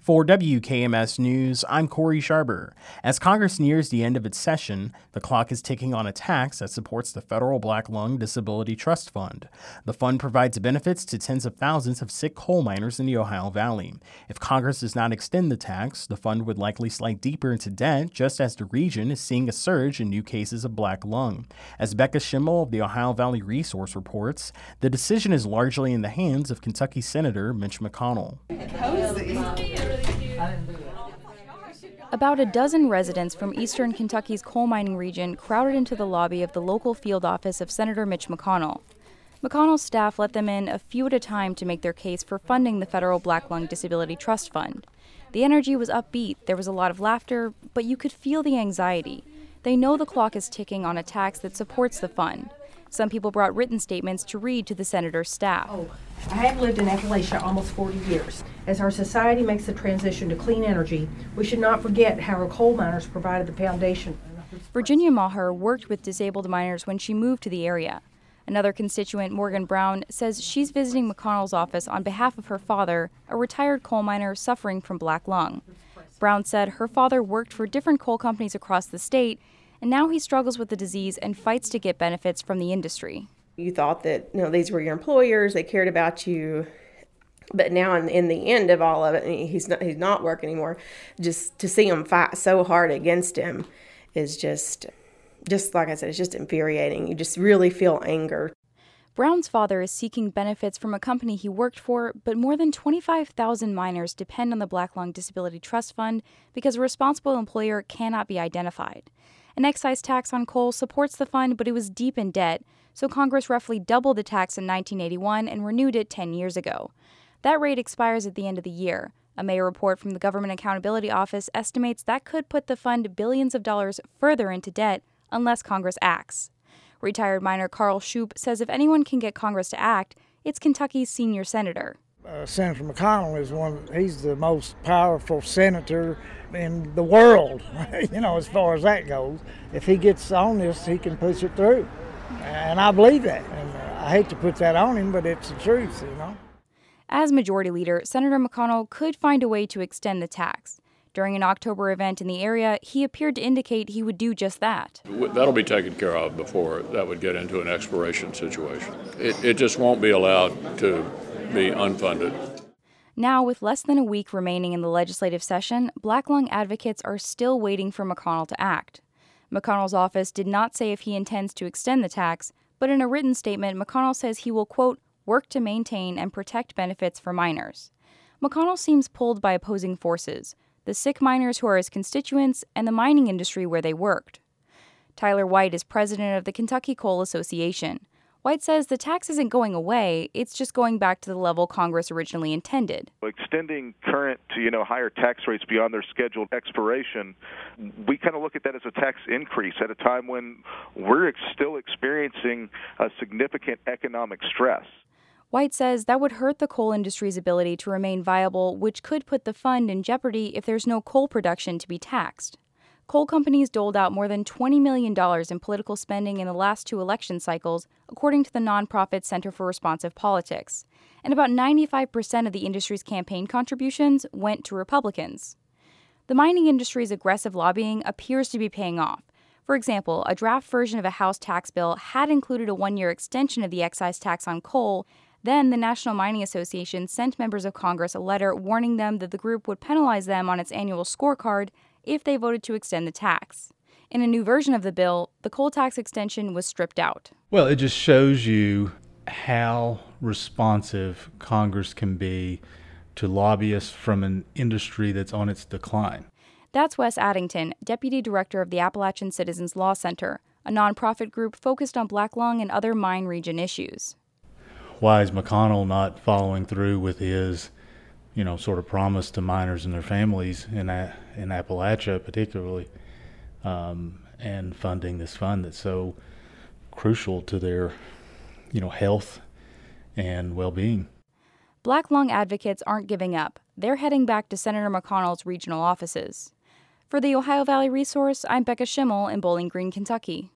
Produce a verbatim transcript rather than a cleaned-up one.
For W K M S News, I'm Corey Sharber. As Congress nears the end of its session, the clock is ticking on a tax that supports the federal Black Lung Disability Trust Fund. The fund provides benefits to tens of thousands of sick coal miners in the Ohio Valley. If Congress does not extend the tax, the fund would likely slide deeper into debt, just as the region is seeing a surge in new cases of black lung. As Becca Schimmel of the Ohio Valley Resource reports, the decision is largely in the hands of Kentucky Senator Mitch McConnell. About a dozen residents from eastern Kentucky's coal mining region crowded into the lobby of the local field office of Senator Mitch McConnell. McConnell's staff let them in a few at a time to make their case for funding the federal Black Lung Disability Trust Fund. The energy was upbeat, there was a lot of laughter, but you could feel the anxiety. They know the clock is ticking on a tax that supports the fund. Some people brought written statements to read to the senator's staff. Oh, I have lived in Appalachia almost forty years. As our society makes the transition to clean energy, we should not forget how our coal miners provided the foundation. Virginia Maher worked with disabled miners when she moved to the area. Another constituent, Morgan Brown, says she's visiting McConnell's office on behalf of her father, a retired coal miner suffering from black lung. Brown said her father worked for different coal companies across the state, and now he struggles with the disease and fights to get benefits from the industry. You thought that, you know, these were your employers, they cared about you, but now in, in the end of all of it, he's not, he's not working anymore. Just to see him fight so hard against him is just, just like I said, it's just infuriating. You just really feel anger. Brown's father is seeking benefits from a company he worked for, but more than twenty-five thousand miners depend on the Black Lung Disability Trust Fund because a responsible employer cannot be identified. An excise tax on coal supports the fund, but it was deep in debt, so Congress roughly doubled the tax in nineteen eighty-one and renewed it ten years ago. That rate expires at the end of the year. A May report from the Government Accountability Office estimates that could put the fund billions of dollars further into debt unless Congress acts. Retired miner Carl Shoup says if anyone can get Congress to act, it's Kentucky's senior senator. Uh, Senator McConnell is one, he's the most powerful senator in the world, you know, as far as that goes. If he gets on this, he can push it through. And I believe that. And uh, I hate to put that on him, but it's the truth, you know. As Majority Leader, Senator McConnell could find a way to extend the tax. During an October event in the area, he appeared to indicate he would do just that. That'll be taken care of before that would get into an expiration situation. It, it just won't be allowed to be unfunded. Now, with less than a week remaining in the legislative session, black lung advocates are still waiting for McConnell to act. McConnell's office did not say if he intends to extend the tax, but in a written statement, McConnell says he will, quote, work to maintain and protect benefits for miners. McConnell seems pulled by opposing forces, the sick miners who are his constituents and the mining industry where they worked. Tyler White is president of the Kentucky Coal Association. White says the tax isn't going away, it's just going back to the level Congress originally intended. Extending current to, you know, higher tax rates beyond their scheduled expiration, we kind of look at that as a tax increase at a time when we're still experiencing a significant economic stress. White says that would hurt the coal industry's ability to remain viable, which could put the fund in jeopardy if there's no coal production to be taxed. Coal companies doled out more than twenty million dollars in political spending in the last two election cycles, according to the nonprofit Center for Responsive Politics. And about ninety-five percent of the industry's campaign contributions went to Republicans. The mining industry's aggressive lobbying appears to be paying off. For example, a draft version of a House tax bill had included a one-year extension of the excise tax on coal. Then the National Mining Association sent members of Congress a letter warning them that the group would penalize them on its annual scorecard if they voted to extend the tax. In a new version of the bill, the coal tax extension was stripped out. Well, it just shows you how responsive Congress can be to lobbyists from an industry that's on its decline. That's Wes Addington, Deputy Director of the Appalachian Citizens Law Center, a nonprofit group focused on black lung and other mine region issues. Why is McConnell not following through with his, you know, sort of promise to miners and their families in a, in Appalachia particularly, um, and funding this fund that's so crucial to their, you know, health and well-being? Black lung advocates aren't giving up. They're heading back to Senator McConnell's regional offices. For the Ohio Valley Resource, I'm Becca Schimmel in Bowling Green, Kentucky.